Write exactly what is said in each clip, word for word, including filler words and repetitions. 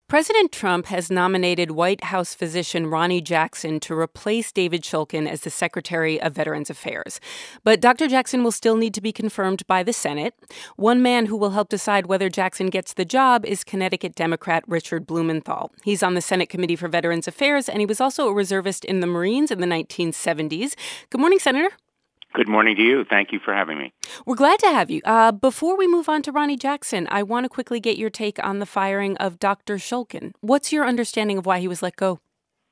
President Trump has nominated White House physician Ronny Jackson to replace David Shulkin as the Secretary of Veterans Affairs. But Doctor Jackson will still need to be confirmed by the Senate. One man who will help decide whether Jackson gets the job is Connecticut Democrat Richard Blumenthal. He's on the Senate Committee for Veterans Affairs, and he was also a reservist in the Marines in the nineteen seventies. Good morning, Senator. Good morning to you. Thank you for having me. We're glad to have you. Uh, before we move on to Ronny Jackson, I want to quickly get your take on the firing of Doctor Shulkin. What's your understanding of why he was let go?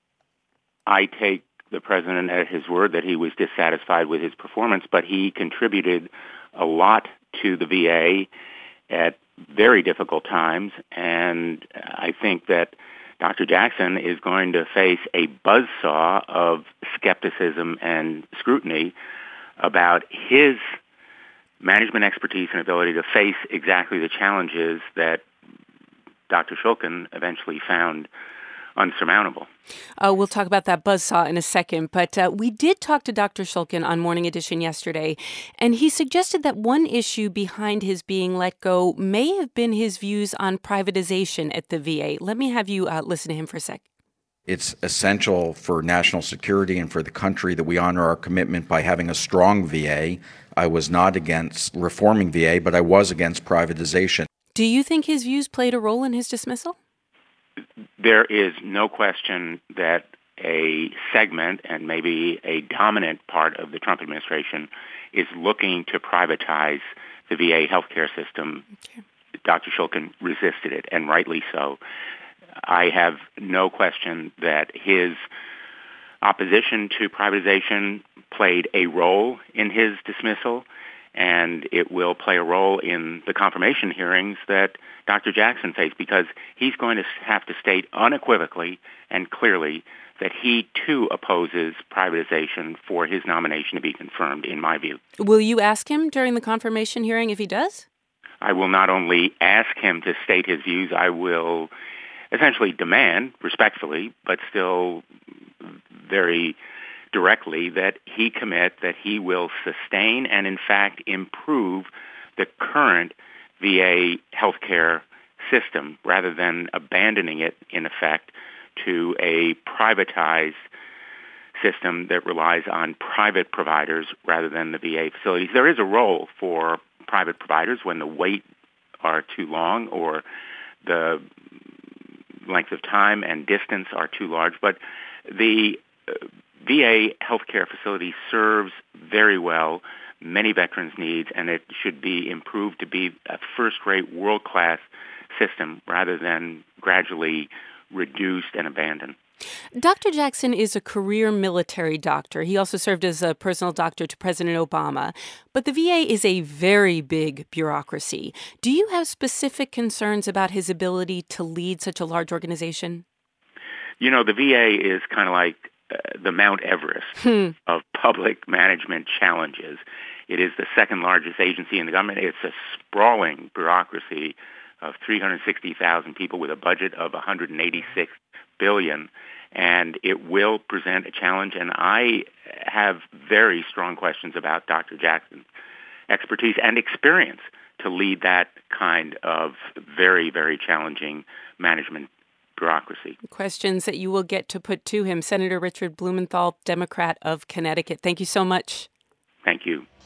I take the president at his word that he was dissatisfied with his performance, but he contributed a lot to the V A at very difficult times, and I think that Doctor Jackson is going to face a buzzsaw of skepticism and scrutiny about his management expertise and ability to face exactly the challenges that Doctor Shulkin eventually found unsurmountable. Uh, we'll talk about that buzzsaw in a second, but uh, we did talk to Doctor Shulkin on Morning Edition yesterday, and he suggested that one issue behind his being let go may have been his views on privatization at the V A. Let me have you uh, listen to him for a sec. It's essential for national security and for the country that we honor our commitment by having a strong V A. I was not against reforming V A, but I was against privatization. Do you think his views played a role in his dismissal? There is no question that a segment and maybe a dominant part of the Trump administration is looking to privatize the V A healthcare system. Okay. Doctor Shulkin resisted it, and rightly so. I have no question that his opposition to privatization played a role in his dismissal, and it will play a role in the confirmation hearings that Doctor Jackson faced, because he's going to have to state unequivocally and clearly that he, too, opposes privatization for his nomination to be confirmed, in my view. Will you ask him during the confirmation hearing if he does? I will not only ask him to state his views, I will essentially demand, respectfully, but still very directly, that he commit that he will sustain and, in fact, improve the current V A healthcare system rather than abandoning it, in effect, to a privatized system that relies on private providers rather than the V A facilities. There is a role for private providers when the wait are too long or the length of time and distance are too large, but the uh, V A healthcare facility serves very well many veterans' needs, and it should be improved to be a first-rate, world-class system rather than gradually reduced and abandoned. Doctor Jackson is a career military doctor. He also served as a personal doctor to President Obama. But the V A is a very big bureaucracy. Do you have specific concerns about his ability to lead such a large organization? You know, the V A is kind of like uh, the Mount Everest hmm. of public management challenges. It is the second largest agency in the government. It's a sprawling bureaucracy of three hundred sixty thousand people with a budget of one hundred eighty-six billion dollars. And it will present a challenge, and I have very strong questions about Doctor Jackson's expertise and experience to lead that kind of very, very challenging management bureaucracy. Questions that you will get to put to him. Senator Richard Blumenthal, Democrat of Connecticut. Thank you so much. Thank you.